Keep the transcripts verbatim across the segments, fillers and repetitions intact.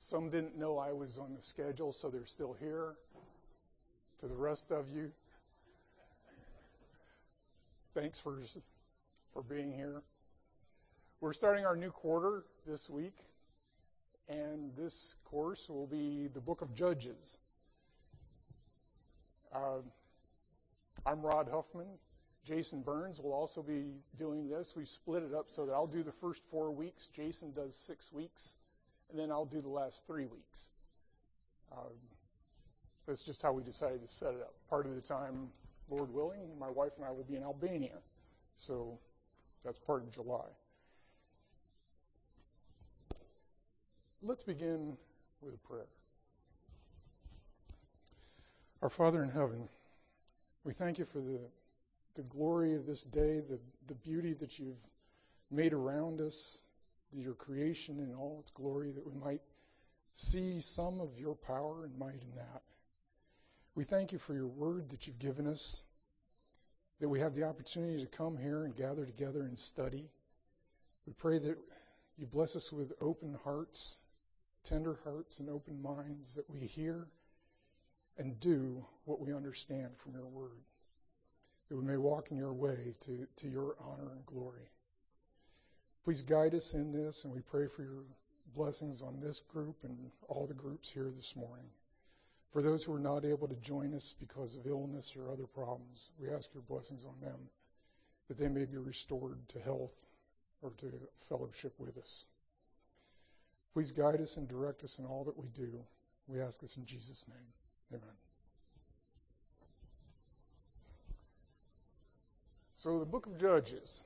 Some didn't know I was on the schedule, so they're still here. To the rest of you, thanks for, for being here. We're starting our new quarter this week, and this course will be the book of Judges. Uh, I'm Rod Huffman. Jason Burns will also be doing this. We split it up so that I'll do the first four weeks, Jason does six weeks, and then I'll do the last three weeks. Uh, That's just how we decided to set it up. Part of the time, Lord willing, my wife and I will be in Albania. So that's part of July. Let's begin with a prayer. Our Father in heaven, we thank you for the, the glory of this day, the, the beauty that you've made around us, your creation in all its glory, that we might see some of your power and might in that. We thank you for your word that you've given us, that we have the opportunity to come here and gather together and study. We pray that you bless us with open hearts, tender hearts, and open minds, that we hear and do what we understand from your word, that we may walk in your way to, to your honor and glory. Please guide us in this, and we pray for your blessings on this group and all the groups here this morning. For those who are not able to join us because of illness or other problems, we ask your blessings on them, that they may be restored to health or to fellowship with us. Please guide us and direct us in all that we do. We ask this in Jesus' name. Amen. So the book of Judges.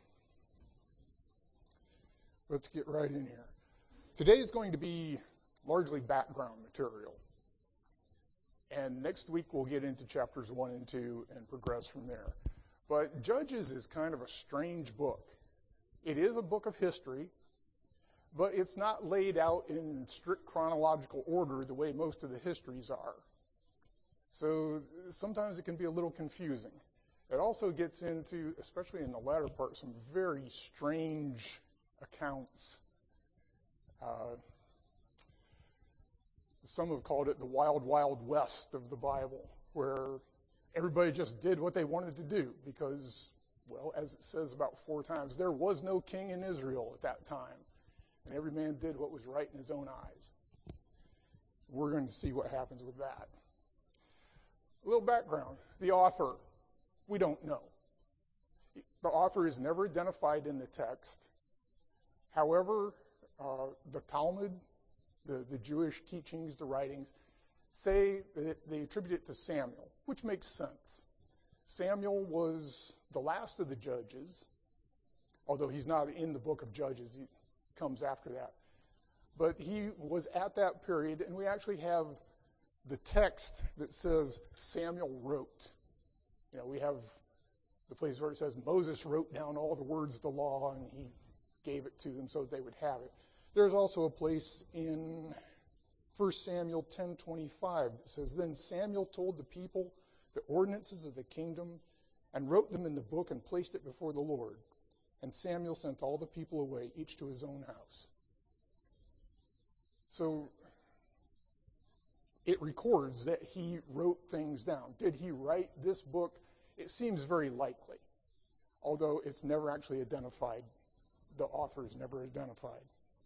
Let's get right in here. Today is going to be largely background material. And next week we'll get into chapters one and two and progress from there. But Judges is kind of a strange book. It is a book of history, but it's not laid out in strict chronological order the way most of the histories are. So sometimes it can be a little confusing. It also gets into, especially in the latter part, some very strange accounts. Uh, Some have called it the wild, wild west of the Bible, where everybody just did what they wanted to do because, well, as it says about four times, there was no king in Israel at that time, and every man did what was right in his own eyes. We're going to see what happens with that. A little background. The author, we don't know. The author is never identified in the text. However, uh, the Talmud, The, the Jewish teachings, the writings, say that they attribute it to Samuel, which makes sense. Samuel was the last of the judges, although he's not in the book of Judges, he comes after that. But he was at that period, and we actually have the text that says Samuel wrote. You know, we have the place where it says Moses wrote down all the words of the law, and he gave it to them so that they would have it. There's also a place in First Samuel ten twenty-five that says, Then Samuel told the people the ordinances of the kingdom and wrote them in the book and placed it before the Lord. And Samuel sent all the people away, each to his own house. So it records that he wrote things down. Did he write this book? It seems very likely, although it's never actually identified. The author is never identified.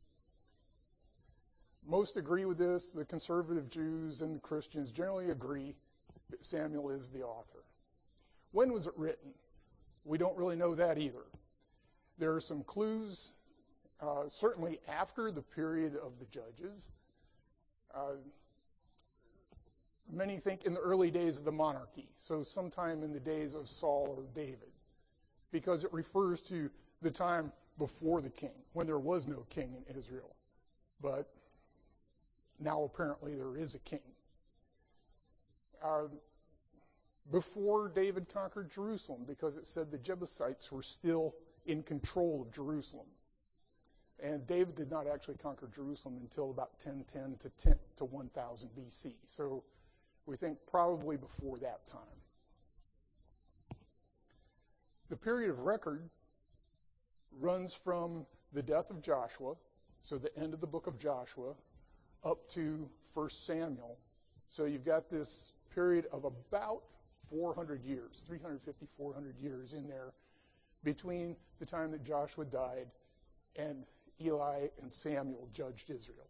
Most agree with this. The conservative Jews and the Christians generally agree that Samuel is the author. When was it written? We don't really know that either. There are some clues, uh, certainly after the period of the Judges. Uh, many think in the early days of the monarchy, so sometime in the days of Saul or David, because it refers to the time before the king, when there was no king in Israel. But now apparently there is a king. Uh, before David conquered Jerusalem, because it said the Jebusites were still in control of Jerusalem. And David did not actually conquer Jerusalem until about ten ten to ten to one thousand B C. So we think probably before that time. The period of record runs from the death of Joshua, so the end of the book of Joshua, up to First Samuel. So you've got this period of about four hundred years, three fifty, four hundred years in there between the time that Joshua died and Eli and Samuel judged Israel.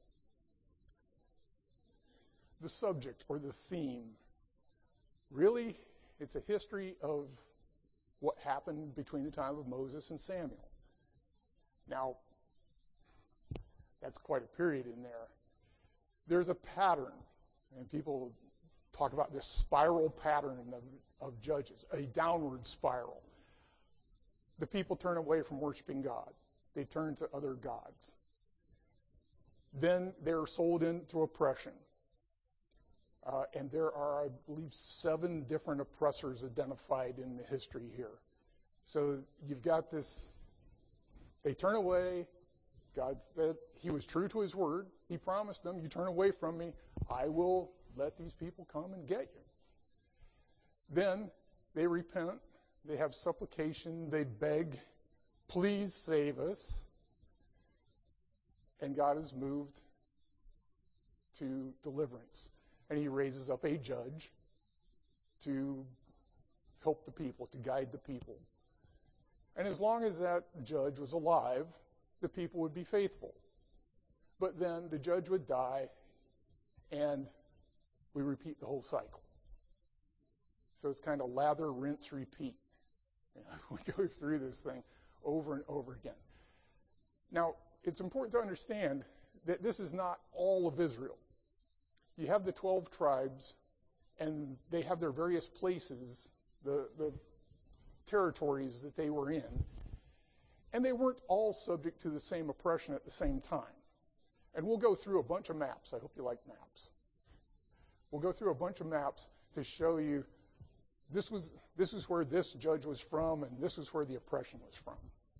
The subject or the theme, really, it's a history of what happened between the time of Moses and Samuel. Now, that's quite a period in there. There's a pattern, and people talk about this spiral pattern of, of judges, a downward spiral. The people turn away from worshiping God. They turn to other gods. Then they're sold into oppression. Uh, and there are, I believe, seven different oppressors identified in the history here. So you've got this, they turn away. God said he was true to his word. He promised them, you turn away from me, I will let these people come and get you. Then they repent. They have supplication. They beg, please save us. And God is moved to deliverance. And he raises up a judge to help the people, to guide the people. And as long as that judge was alive, the people would be faithful. But then the judge would die, and we repeat the whole cycle. So it's kind of lather, rinse, repeat. You know, we go through this thing over and over again. Now, it's important to understand that this is not all of Israel. You have the twelve tribes, and they have their various places, the, the territories that they were in. And they weren't all subject to the same oppression at the same time. And we'll go through a bunch of maps. I hope you like maps. We'll go through a bunch of maps to show you this was this is where this judge was from, and this is where the oppression was from.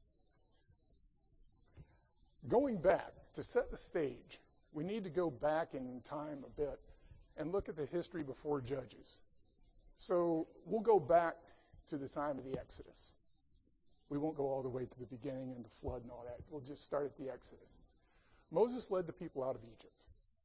Going back, to set the stage, we need to go back in time a bit and look at the history before Judges. So we'll go back to the time of the Exodus. We won't go all the way to the beginning and the flood and all that. We'll just start at the Exodus. Moses led the people out of Egypt.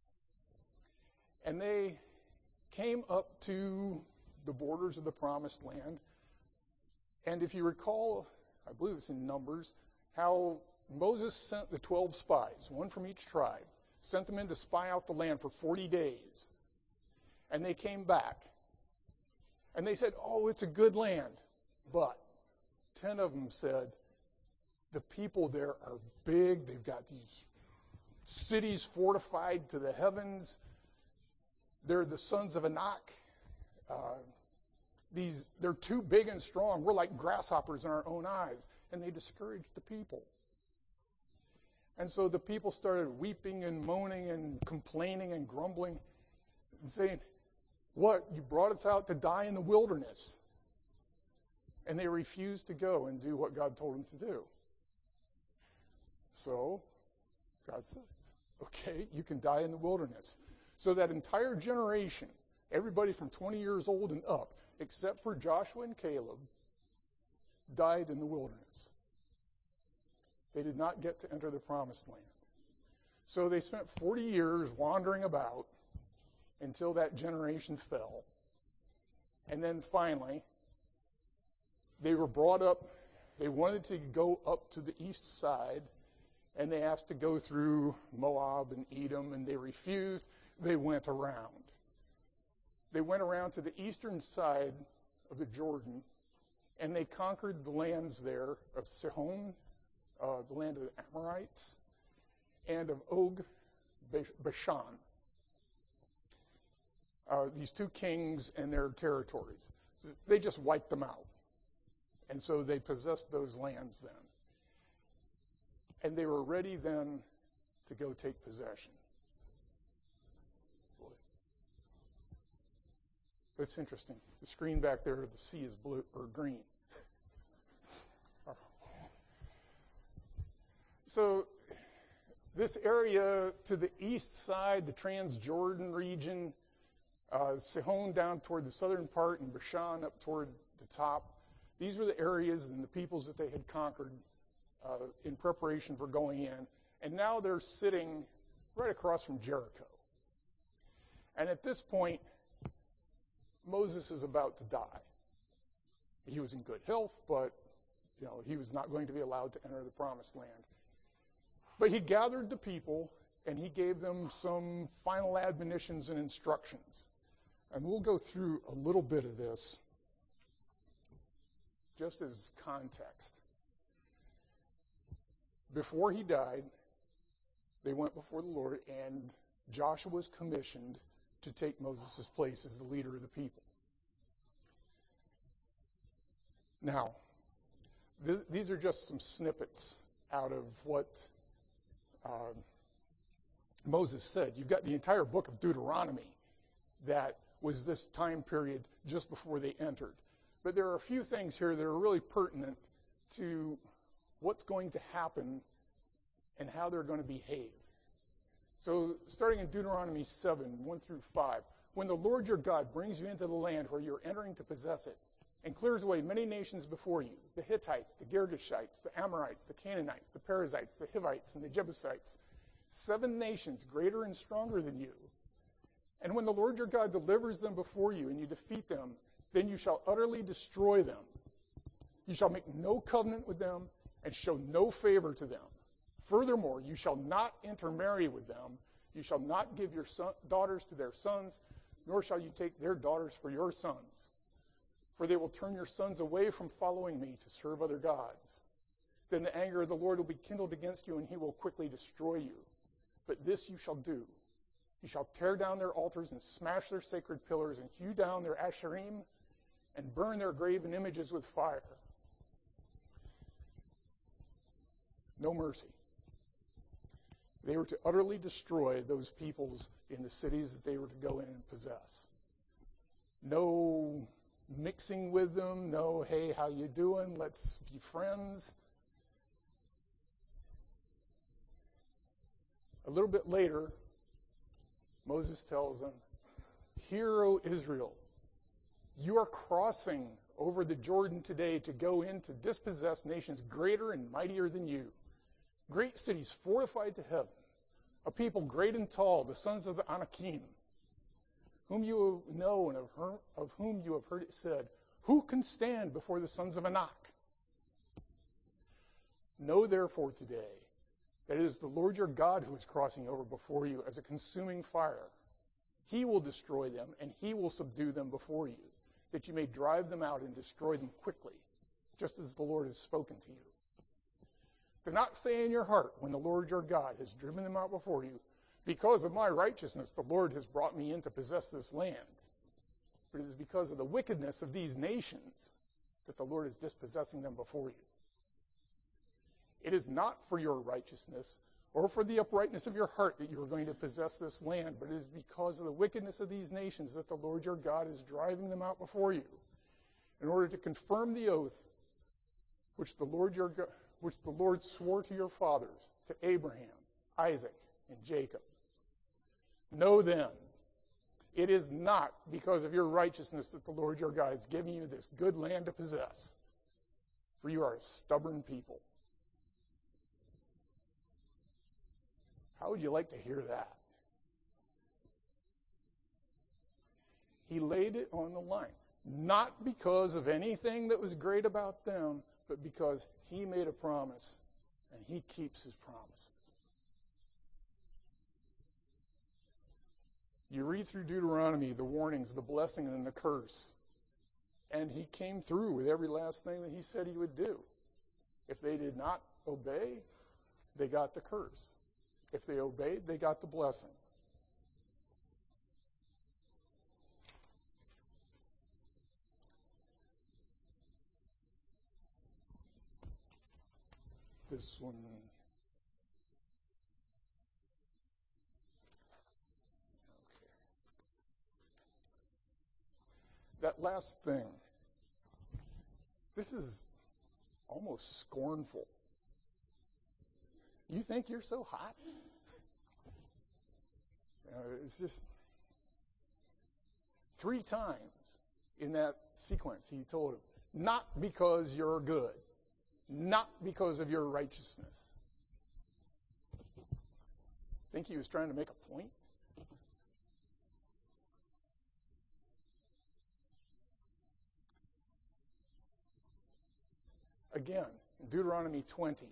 And they came up to the borders of the Promised Land. And if you recall, I believe it's in Numbers, how Moses sent the twelve spies, one from each tribe, sent them in to spy out the land for forty days. And they came back. And they said, oh, it's a good land. But ten of them said, the people there are big. They've got these cities fortified to the heavens. They're the sons of Anak. Uh, these, they're too big and strong. We're like grasshoppers in our own eyes. And they discouraged the people. And so the people started weeping and moaning and complaining and grumbling and saying, what, you brought us out to die in the wilderness? And they refused to go and do what God told them to do. So God said, okay, you can die in the wilderness. So that entire generation, everybody from twenty years old and up, except for Joshua and Caleb, died in the wilderness. They did not get to enter the Promised Land. So they spent forty years wandering about until that generation fell. And then finally, they were brought up. They wanted to go up to the east side, and they asked to go through Moab and Edom, and they refused. They went around. They went around to the eastern side of the Jordan, and they conquered the lands there of Sihon, uh, the land of the Amorites, and of Og, Bashan. Uh, these two kings and their territories. They just wiped them out. And so they possessed those lands then. And they were ready then to go take possession. Boy. It's interesting. The screen back there, the sea is blue or green. So this area to the east side, the Transjordan region, uh, Sihon down toward the southern part, and Bashan up toward the top, these were the areas and the peoples that they had conquered uh, in preparation for going in. And now they're sitting right across from Jericho. And at this point, Moses is about to die. He was in good health, but you know, he was not going to be allowed to enter the promised land. But he gathered the people, and he gave them some final admonitions and instructions. And we'll go through a little bit of this just as context. Before he died, they went before the Lord, and Joshua was commissioned to take Moses' place as the leader of the people. Now, th- these are just some snippets out of what uh, Moses said. You've got the entire book of Deuteronomy that was this time period just before they entered. But there are a few things here that are really pertinent to what's going to happen and how they're going to behave. So starting in Deuteronomy seven, one through five, when the Lord your God brings you into the land where you're entering to possess it, and clears away many nations before you, the Hittites, the Girgashites, the Amorites, the Canaanites, the Perizzites, the Hivites, and the Jebusites, seven nations greater and stronger than you. And when the Lord your God delivers them before you and you defeat them, then you shall utterly destroy them. You shall make no covenant with them and show no favor to them. Furthermore, you shall not intermarry with them. You shall not give your son, daughters to their sons, nor shall you take their daughters for your sons. For they will turn your sons away from following me to serve other gods. Then the anger of the Lord will be kindled against you, and he will quickly destroy you. But this you shall do. You shall tear down their altars and smash their sacred pillars and hew down their asherim and burn their graven images with fire. No mercy. They were to utterly destroy those peoples in the cities that they were to go in and possess. No mixing with them, no, hey, how you doing? Let's be friends. A little bit later, Moses tells them, "Hear, O Israel, you are crossing over the Jordan today to go in to dispossess nations greater and mightier than you, great cities fortified to heaven, a people great and tall, the sons of the Anakim, whom you know and of, her, of whom you have heard it said, who can stand before the sons of Anak? Know therefore today that it is the Lord your God who is crossing over before you as a consuming fire. He will destroy them, and he will subdue them before you, that you may drive them out and destroy them quickly, just as the Lord has spoken to you. Do not say in your heart, when the Lord your God has driven them out before you, because of my righteousness the Lord has brought me in to possess this land. But it is because of the wickedness of these nations that the Lord is dispossessing them before you. It is not for your righteousness or for the uprightness of your heart that you are going to possess this land, but it is because of the wickedness of these nations that the Lord your God is driving them out before you, in order to confirm the oath which the Lord your God, which the Lord swore to your fathers, to Abraham, Isaac, and Jacob. Know then, it is not because of your righteousness that the Lord your God is giving you this good land to possess, for you are a stubborn people. How would you like to hear that? He laid it on the line, not because of anything that was great about them, but because he made a promise, and he keeps his promises. You read through Deuteronomy, the warnings, the blessing, and the curse, and he came through with every last thing that he said he would do. If they did not obey, they got the curse. If they obeyed, they got the blessing. This one. Okay. That last thing. This is almost scornful. You think you're so hot? You know, it's just three times in that sequence he told him, not because you're good, not because of your righteousness. Think he was trying to make a point? Again, in Deuteronomy twenty,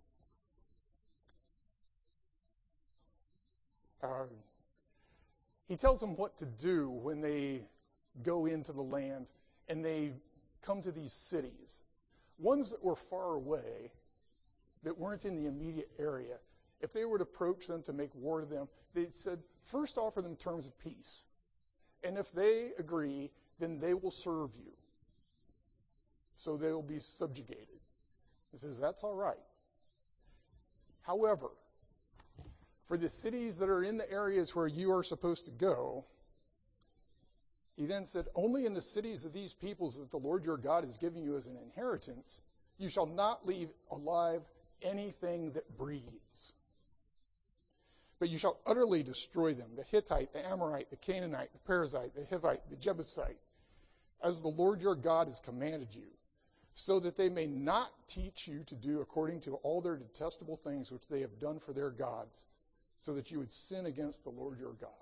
uh, he tells them what to do when they go into the land and they come to these cities. Ones that were far away, that weren't in the immediate area, if they were to approach them to make war to them, they said, first offer them terms of peace. And if they agree, then they will serve you. So they will be subjugated. He says, that's all right. However, for the cities that are in the areas where you are supposed to go, he then said, only in the cities of these peoples that the Lord your God is giving you as an inheritance, you shall not leave alive anything that breathes. But you shall utterly destroy them, the Hittite, the Amorite, the Canaanite, the Perizzite, the Hivite, the Jebusite, as the Lord your God has commanded you, so that they may not teach you to do according to all their detestable things which they have done for their gods, so that you would sin against the Lord your God.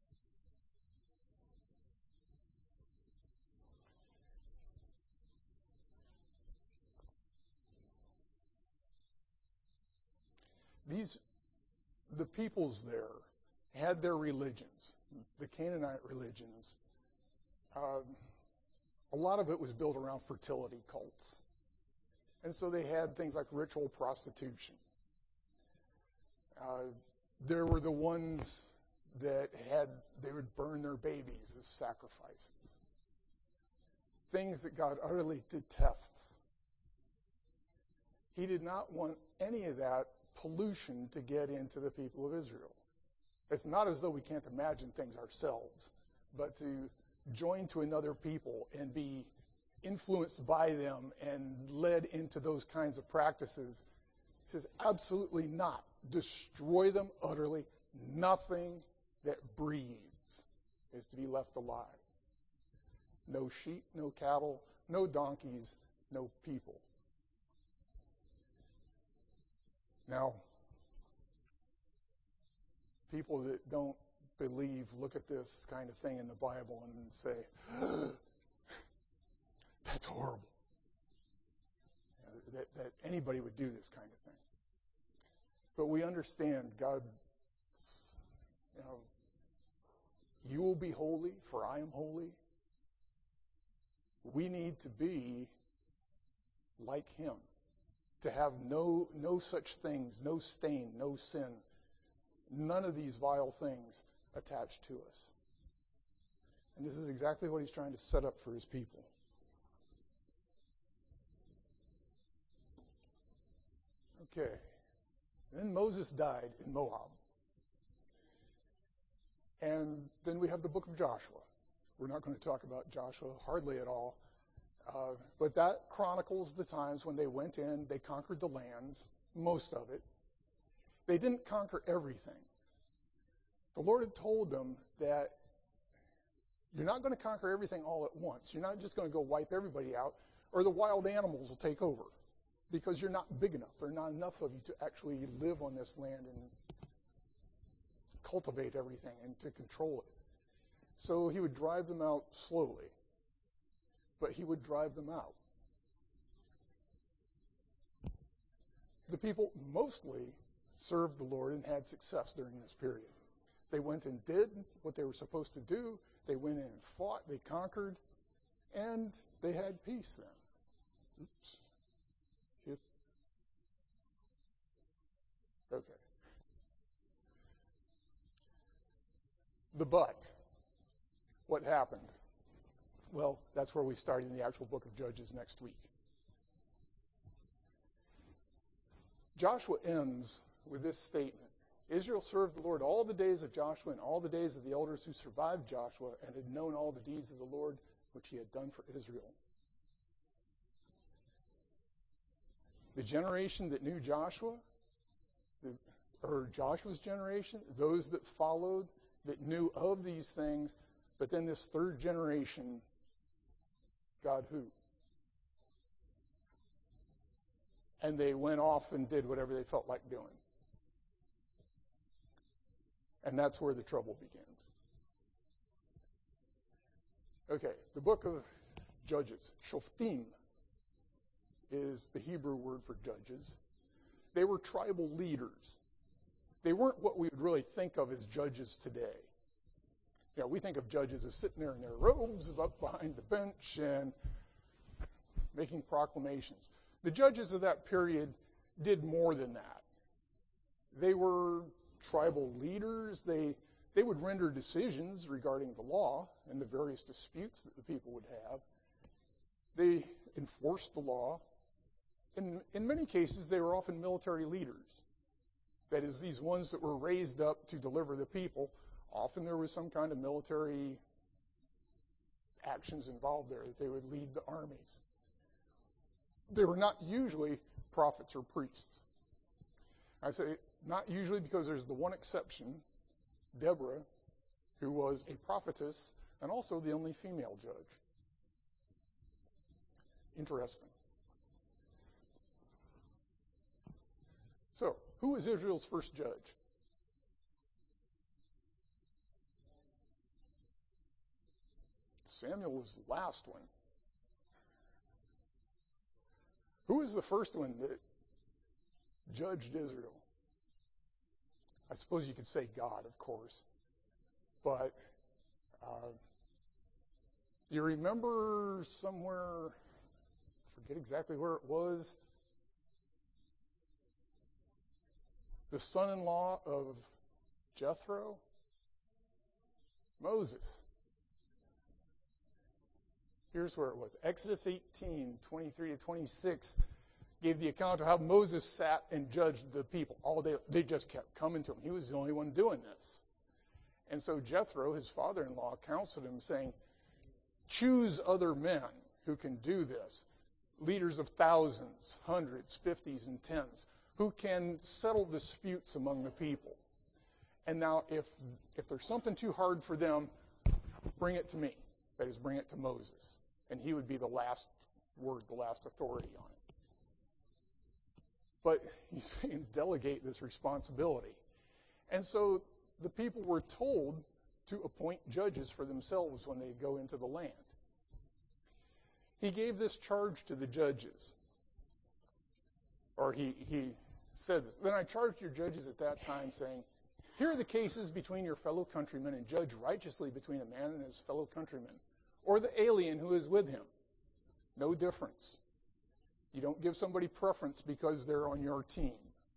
These, the peoples there had their religions, the Canaanite religions. Uh, a lot of it was built around fertility cults. And so they had things like ritual prostitution. Uh, there were the ones that had, they would burn their babies as sacrifices. Things that God utterly detests. He did not want any of that pollution to get into the people of Israel. It's not as though we can't imagine things ourselves, but to join to another people and be influenced by them and led into those kinds of practices, he says, absolutely not. Destroy them utterly. Nothing that breathes is to be left alive. No sheep, no cattle, no donkeys, no people. Now, people that don't believe look at this kind of thing in the Bible and say, that's horrible. You know, that, that anybody would do this kind of thing. But we understand God, you know, you will be holy, for I am holy. We need to be like him. To have no, no such things, no stain, no sin, none of these vile things attached to us. And this is exactly what he's trying to set up for his people. Okay. Then Moses died in Moab. And then we have the book of Joshua. We're not going to talk about Joshua hardly at all. Uh, but that chronicles the times when they went in, they conquered the lands, most of it. They didn't conquer everything. The Lord had told them that you're not going to conquer everything all at once. You're not just going to go wipe everybody out, or the wild animals will take over, because you're not big enough. There are not enough of you to actually live on this land and cultivate everything and to control it. So he would drive them out slowly. But he would drive them out. The people mostly served the Lord and had success during this period. They went and did what they were supposed to do. They went in and fought. They conquered. And they had peace then. Oops. Hit. Okay. The but. What happened? Well, that's where we start in the actual book of Judges next week. Joshua ends with this statement. Israel served the Lord all the days of Joshua and all the days of the elders who survived Joshua and had known all the deeds of the Lord which he had done for Israel. The generation that knew Joshua, the, or Joshua's generation, those that followed, that knew of these things, but then this third generation, God who? And they went off and did whatever they felt like doing. And that's where the trouble begins. Okay, the book of Judges, Shoftim. is the Hebrew word for judges. They were tribal leaders. They weren't what we would really think of as judges today. You know, we think of judges as sitting there in their robes up behind the bench and making proclamations. The judges of that period did more than that. They were tribal leaders. They, they would render decisions regarding the law and the various disputes that the people would have. They enforced the law. In, in many cases, they were often military leaders. That is, these ones that were raised up to deliver the people. Often there was some kind of military actions involved there, that they would lead the armies. They were not usually prophets or priests. I say not usually because there's the one exception, Deborah, who was a prophetess and also the only female judge. Interesting. So, who was Israel's first judge? Samuel was the last one. Who was the first one that judged Israel? I suppose you could say God, of course. But uh, you remember somewhere, I forget exactly where it was, the son-in-law of Jethro? Moses. Here's where it was. Exodus eighteen, twenty-three to twenty-six gave the account of how Moses sat and judged the people all day. They just kept coming to him. He was the only one doing this. And so Jethro, his father-in-law, counseled him saying, choose other men who can do this. Leaders of thousands, hundreds, fifties, and tens, who can settle disputes among the people. And now if, if there's something too hard for them, bring it to me. That is, bring it to Moses. And he would be the last word, the last authority on it. But he's saying delegate this responsibility. And so the people were told to appoint judges for themselves when they go into the land. He gave this charge to the judges. Or he, he said this. Then I charged your judges at that time, saying, here are the cases between your fellow countrymen, and judge righteously between a man and his fellow countrymen, or the alien who is with him. No difference. You don't give somebody preference because they're on your team.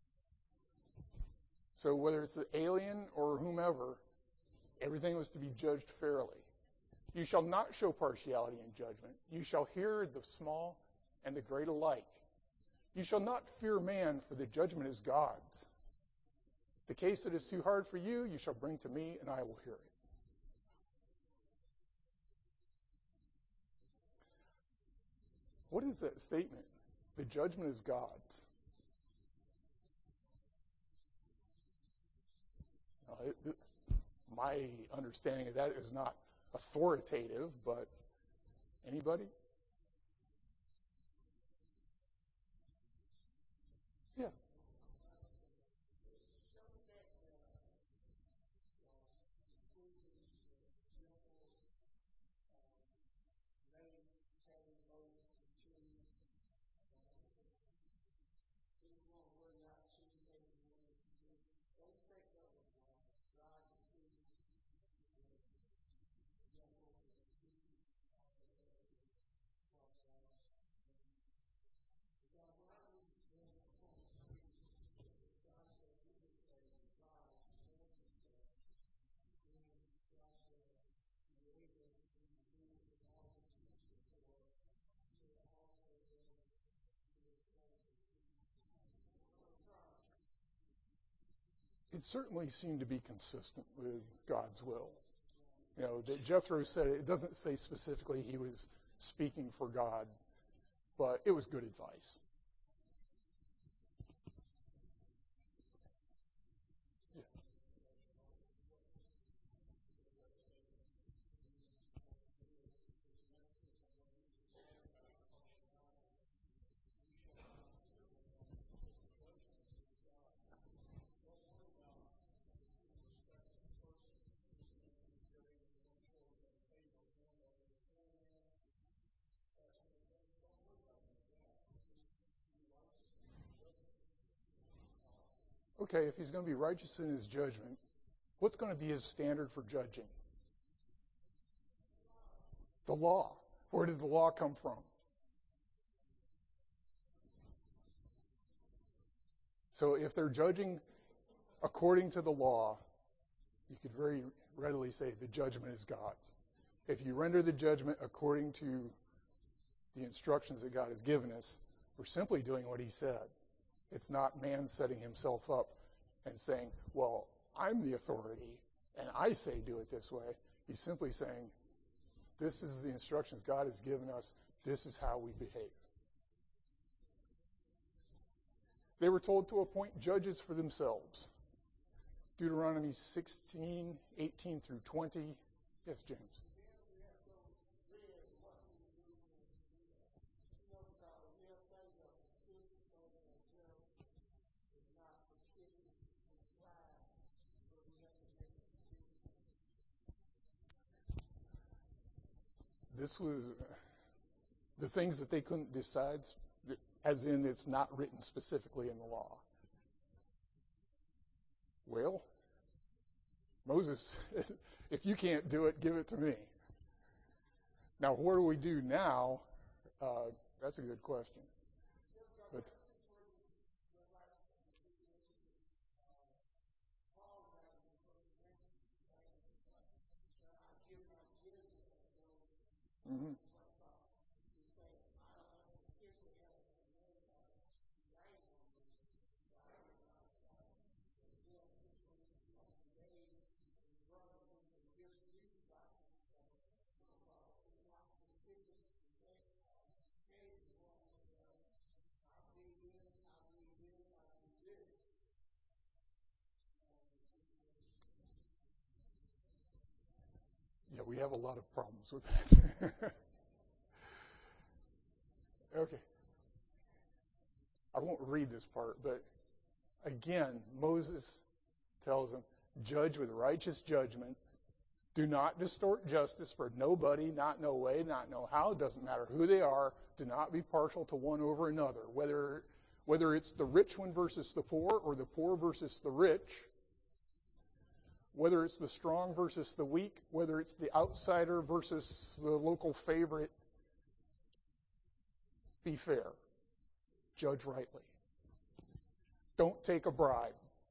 So whether it's the alien or whomever, everything was to be judged fairly. You shall not show partiality in judgment. You shall hear the small and the great alike. You shall not fear man, for the judgment is God's. The case that is too hard for you, you shall bring to me, and I will hear it. What is that statement? The judgment is God's. Now, it, it, my understanding of that is not authoritative, but anybody? Yeah. It certainly seemed to be consistent with God's will. You know, that Jethro said, it doesn't say specifically he was speaking for God, but it was good advice. Yeah. okay, if he's going to be righteous in his judgment, what's going to be his standard for judging? The law. Where did the law come from? So if they're judging according to the law, you could very readily say the judgment is God's. If you render the judgment according to the instructions that God has given us, we're simply doing what he said. It's not man setting himself up and saying, well, I'm the authority, and I say do it this way. He's simply saying, this is the instructions God has given us. This is how we behave. They were told to appoint judges for themselves. Deuteronomy sixteen, eighteen through twenty. Yes, James. This was the things that they couldn't decide, as in it's not written specifically in the law. Well, Moses, if you can't do it, give it to me. Now, what do we do now? Uh, that's a good question. But mm-hmm. Yeah, we have a lot of problems with that. Okay. I won't read this part, but again, Moses tells them, judge with righteous judgment. Do not distort justice for nobody, not no way, not no how. It doesn't matter who they are. Do not be partial to one over another. Whether, whether it's the rich one versus the poor, or the poor versus the rich, whether it's the strong versus the weak, whether it's the outsider versus the local favorite, be fair. Judge rightly. Don't take a bribe.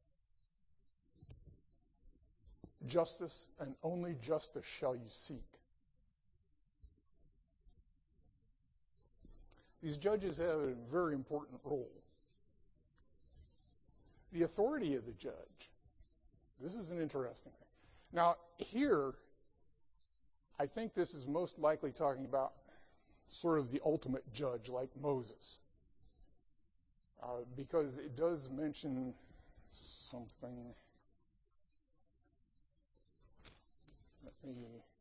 Justice and only justice shall you seek. These judges have a very important role. The authority of the judge. This is an interesting thing. Now, here, I think this is most likely talking about sort of the ultimate judge, like Moses. Uh, because it does mention something. Let me.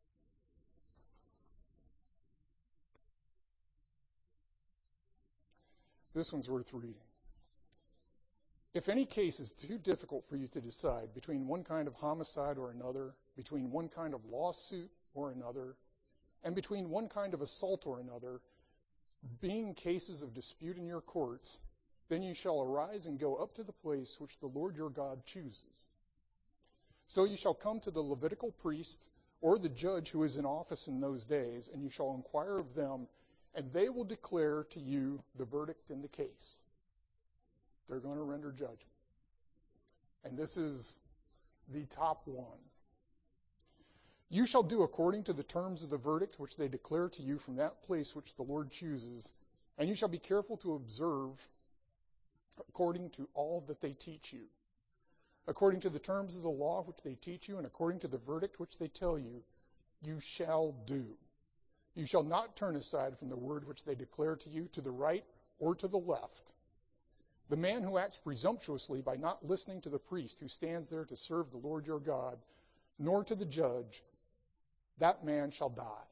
This one's worth reading. If any case is too difficult for you to decide between one kind of homicide or another, between one kind of lawsuit or another, and between one kind of assault or another, being cases of dispute in your courts, then you shall arise and go up to the place which the Lord your God chooses. So you shall come to the Levitical priest or the judge who is in office in those days, and you shall inquire of them, and they will declare to you the verdict in the case. They're going to render judgment. And this is the top one. You shall do according to the terms of the verdict which they declare to you from that place which the Lord chooses, and you shall be careful to observe according to all that they teach you. According to the terms of the law which they teach you, and according to the verdict which they tell you, you shall do. You shall not turn aside from the word which they declare to you to the right or to the left. The man who acts presumptuously by not listening to the priest who stands there to serve the Lord your God, nor to the judge, that man shall die.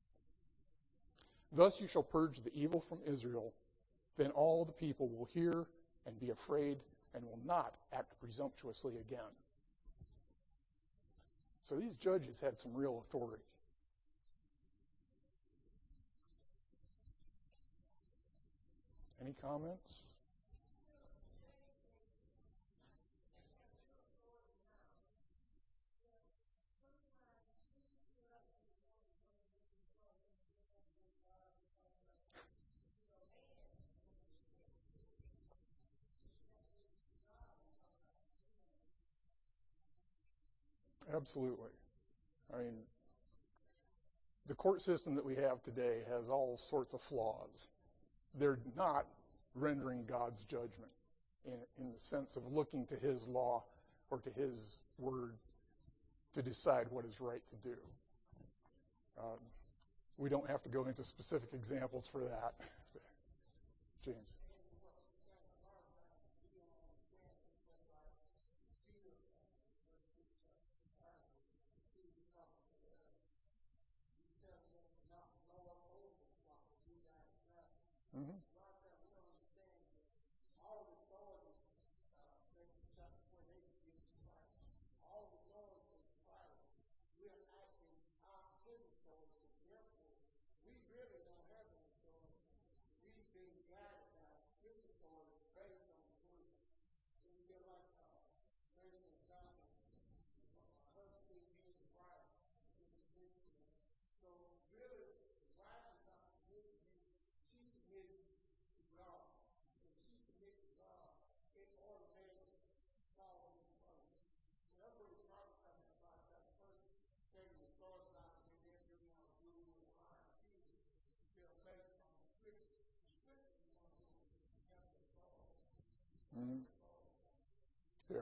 Thus you shall purge the evil from Israel. Then all the people will hear and be afraid and will not act presumptuously again. So these judges had some real authority. Any comments? Absolutely. I mean, the court system that we have today has all sorts of flaws. They're not rendering God's judgment in, in the sense of looking to his law or to his word to decide what is right to do. Um, we don't have to go into specific examples for that. James. Mm-hmm. Mm-hmm. Yeah.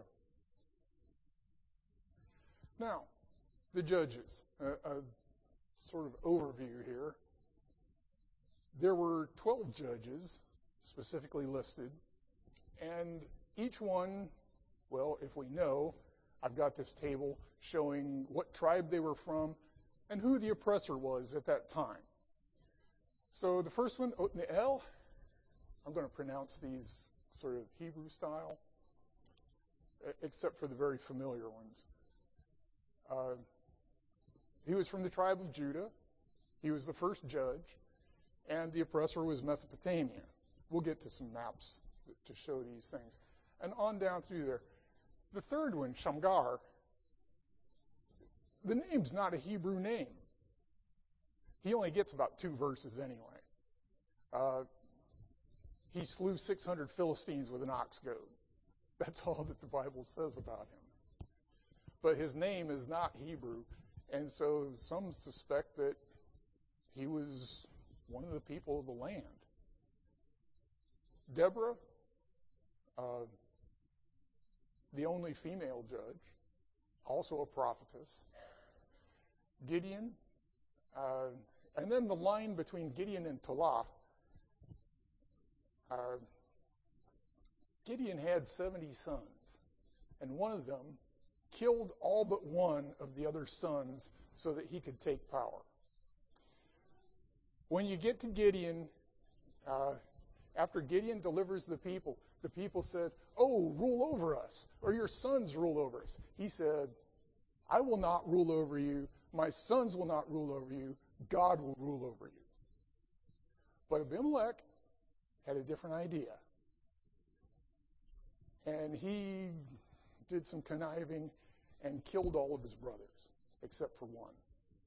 Now, the judges, a, a sort of overview here. There were twelve judges specifically listed, and each one, well, if we know, I've got this table showing what tribe they were from and who the oppressor was at that time. So the first one, Othniel, I'm going to pronounce these sort of Hebrew style, except for the very familiar ones. Uh, he was from the tribe of Judah. He was the first judge, and the oppressor was Mesopotamia. We'll get to some maps to show these things. And on down through there. The third one, Shamgar, the name's not a Hebrew name. He only gets about two verses anyway. Uh, he slew six hundred Philistines with an ox goad. That's all that the Bible says about him. But his name is not Hebrew, and so some suspect that he was one of the people of the land. Deborah, uh, the only female judge, also a prophetess. Gideon, uh, and then the line between Gideon and Tola. Uh, Gideon had seventy sons, and one of them killed all but one of the other sons so that he could take power. When you get to Gideon, uh, after Gideon delivers the people, the people said, "Oh, rule over us, or your sons rule over us." He said, "I will not rule over you. My sons will not rule over you. God will rule over you." But Abimelech had a different idea. And he did some conniving and killed all of his brothers, except for one.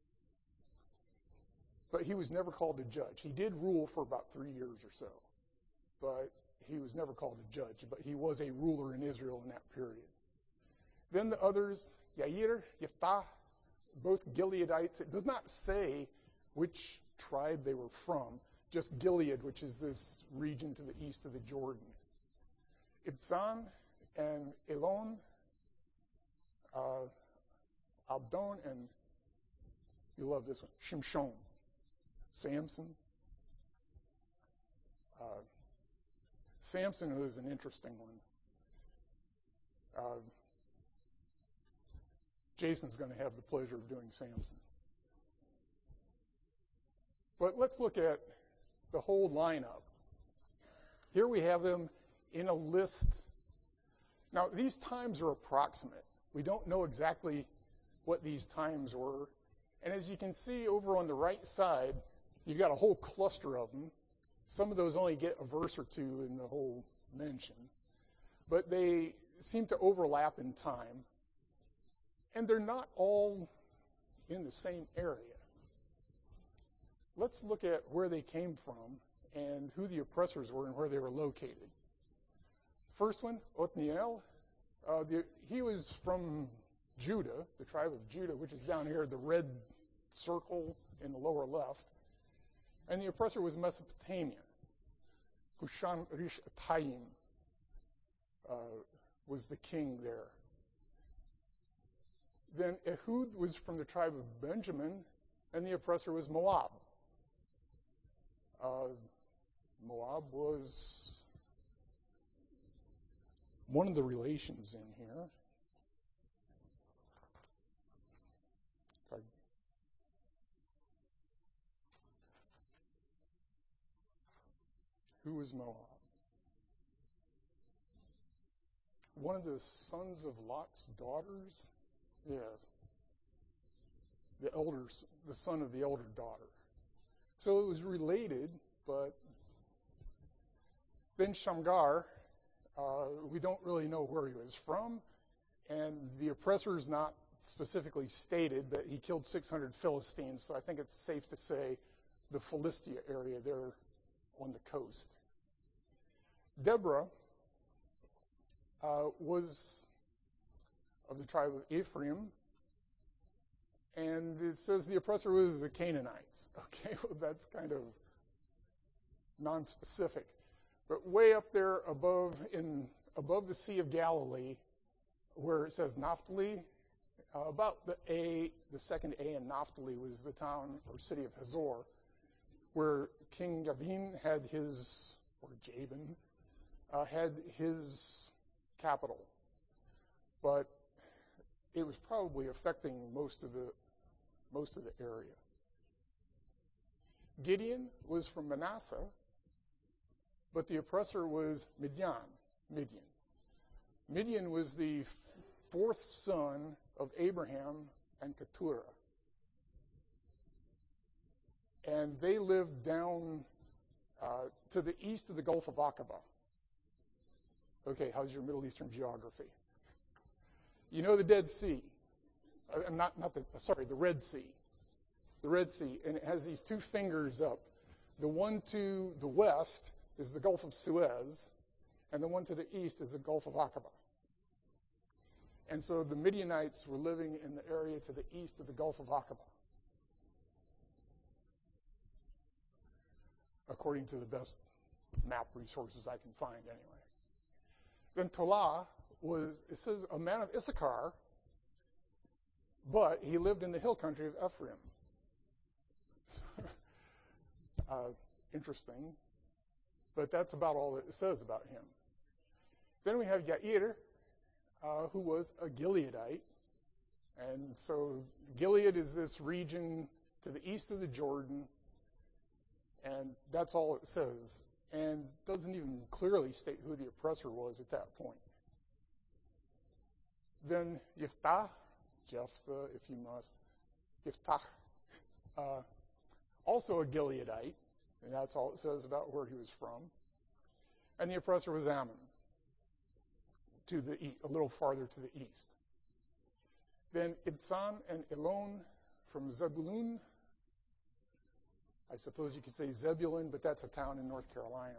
But he was never called a judge. He did rule for about three years or so, but he was never called a judge. But he was a ruler in Israel in that period. Then the others, Yair, Yeftah, both Gileadites. It does not say which tribe they were from, just Gilead, which is this region to the east of the Jordan. Ibzan and Elon, uh, Abdon, and you love this one, Shimshon, Samson. Uh, Samson was an interesting one. Uh, Jason's going to have the pleasure of doing Samson. But let's look at the whole lineup. Here we have them in a list. Now, these times are approximate. We don't know exactly what these times were. And as you can see over on the right side, you've got a whole cluster of them. Some of those only get a verse or two in the whole mention. But they seem to overlap in time. And they're not all in the same area. Let's look at where they came from and who the oppressors were and where they were located. First one, Othniel, uh, the, he was from Judah, the tribe of Judah, which is down here, the red circle in the lower left. And the oppressor was Mesopotamia. Hushan Rish Atayim uh, was the king there. Then Ehud was from the tribe of Benjamin, and the oppressor was Moab. Uh, Moab was one of the relations in here. Who was Moab? One of the sons of Lot's daughters? Yes. The elder, the son of the elder daughter. So it was related, but then Shamgar, uh, we don't really know where he was from, and the oppressor is not specifically stated, but he killed six hundred Philistines, so I think it's safe to say the Philistia area there on the coast. Deborah uh, was of the tribe of Ephraim, and it says the oppressor was the Canaanites. Okay, well, that's kind of non-specific. But way up there above in above the Sea of Galilee, where it says Naphtali, uh, about the A, the second A in Naphtali was the town or city of Hazor, where King Jabin had his, or Jabin, uh, had his capital. But it was probably affecting most of the most of the area. Gideon was from Manasseh, but the oppressor was Midian. Midian. Midian was the f- fourth son of Abraham and Keturah. And they lived down uh, to the east of the Gulf of Aqaba. Okay, how's your Middle Eastern geography? You know the Dead Sea. Uh, not, not the, sorry, the Red Sea. The Red Sea, and it has these two fingers up. The one to the west is the Gulf of Suez, and the one to the east is the Gulf of Aqaba. And so the Midianites were living in the area to the east of the Gulf of Aqaba, according to the best map resources I can find anyway. Then Tola was, it says, a man of Issachar, but he lived in the hill country of Ephraim. uh, interesting. But that's about all it says about him. Then we have Yair, uh, who was a Gileadite. And so Gilead is this region to the east of the Jordan, and that's all it says. And doesn't even clearly state who the oppressor was at that point. Then Yiftah, Jephthah, if you must, Yiftah, uh, also a Gileadite, and that's all it says about where he was from. And the oppressor was Ammon, to the e- a little farther to the east. Then Ibzan and Elon from Zebulun. I suppose you could say Zebulun, but that's a town in North Carolina.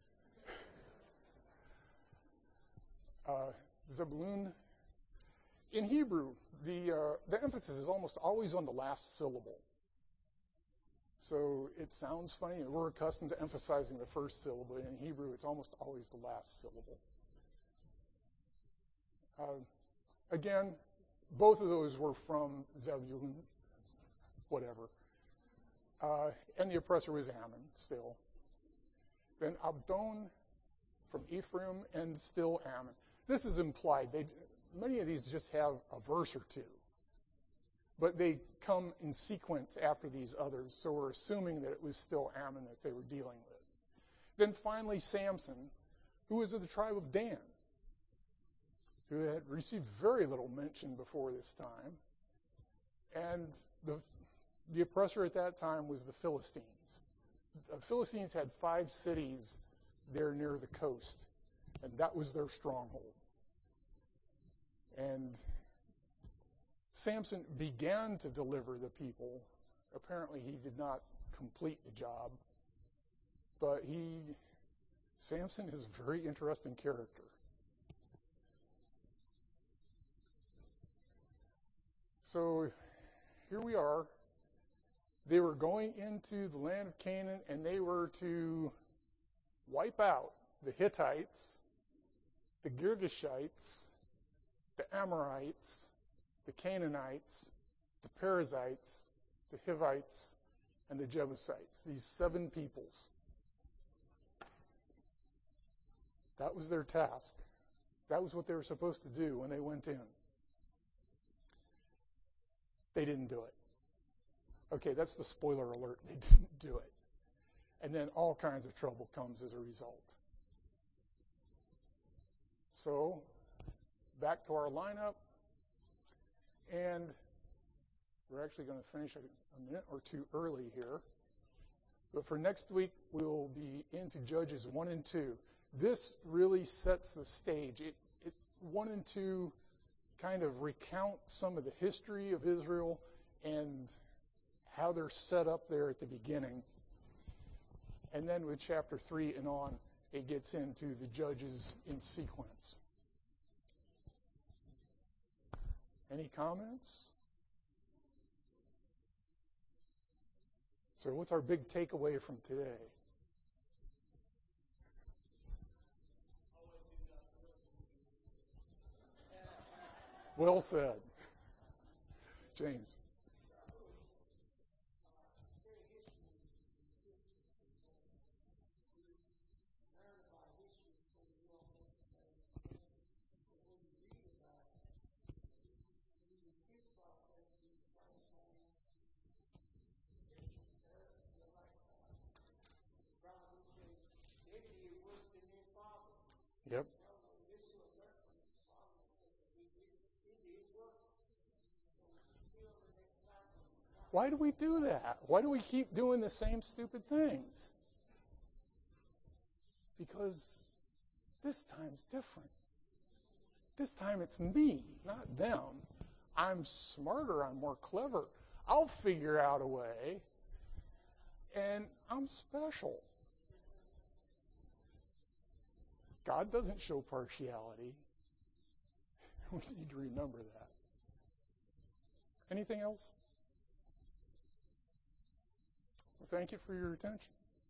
uh, Zebulun. In Hebrew, the uh, the emphasis is almost always on the last syllable. So it sounds funny. We're accustomed to emphasizing the first syllable. In Hebrew, it's almost always the last syllable. Uh, again, both of those were from Zebulun, whatever. Uh, and the oppressor was Ammon, still. Then Abdon from Ephraim, and still Ammon. This is implied. They, many of these just have a verse or two, but they come in sequence after these others, so we're assuming that it was still Ammon that they were dealing with. Then finally Samson, who was of the tribe of Dan, who had received very little mention before this time, and the The oppressor at that time was the Philistines. The Philistines had five cities there near the coast, and that was their stronghold. And Samson began to deliver the people. Apparently he did not complete the job, but he, Samson is a very interesting character. So here we are. They were going into the land of Canaan, and they were to wipe out the Hittites, the Girgashites, the Amorites, the Canaanites, the Perizzites, the Hivites, and the Jebusites, these seven peoples. That was their task. That was what they were supposed to do when they went in. They didn't do it. Okay, that's the spoiler alert. They didn't do it. And then all kinds of trouble comes as a result. So, back to our lineup. And we're actually going to finish a, a minute or two early here. But for next week, we'll be into Judges one and two. This really sets the stage. It, it, one and two kind of recount some of the history of Israel and how they're set up there at the beginning. And then with chapter three and on, it gets into the judges in sequence. Any comments? So what's our big takeaway from today? Well said. James. Yep. Why do we do that? Why do we keep doing the same stupid things? Because this time's different. This time it's me, not them. I'm smarter, I'm more clever. I'll figure out a way, and I'm special. God doesn't show partiality. We need to remember that. Anything else? Well, thank you for your attention.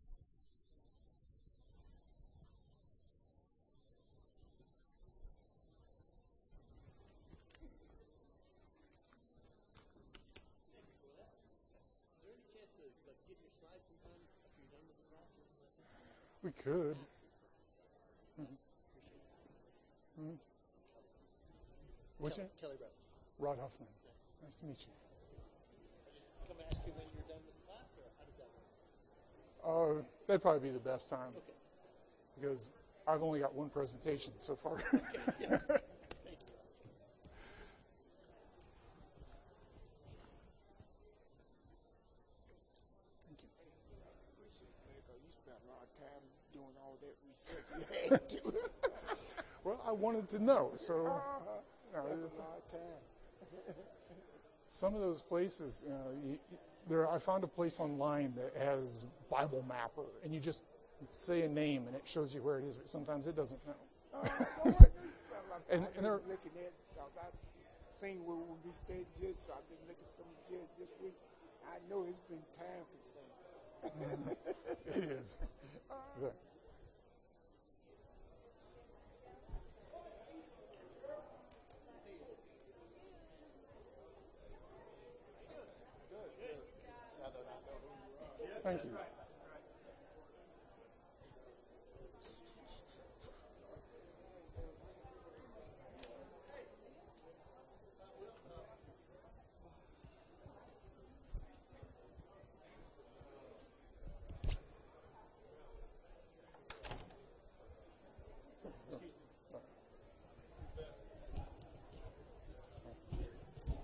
We could. Mm-hmm. Mm-hmm. What's your name? Kelly Rhodes. Rod Huffman. Nice to meet you. I just come and ask you when you're done with the class, or how does that work? Uh, that'd probably be the best time. Okay. Because I've only got one presentation so far. Okay. Yes. Thank you. Thank you. Appreciate it, because you spent a lot of time doing all that research you had to. Well, I wanted to know, so Uh-huh. you know, That's it's- a lot of time. some of those places, you know, you, there. I found a place online that has Bible Mapper, and you just say a name and it shows you where it is, but sometimes it doesn't know. Uh, no, I- And- I've and there- been looking at, cause I seen where we'll be state judge, so I've been looking at some judge this week. I know it's been time consuming. It is. So, thank you.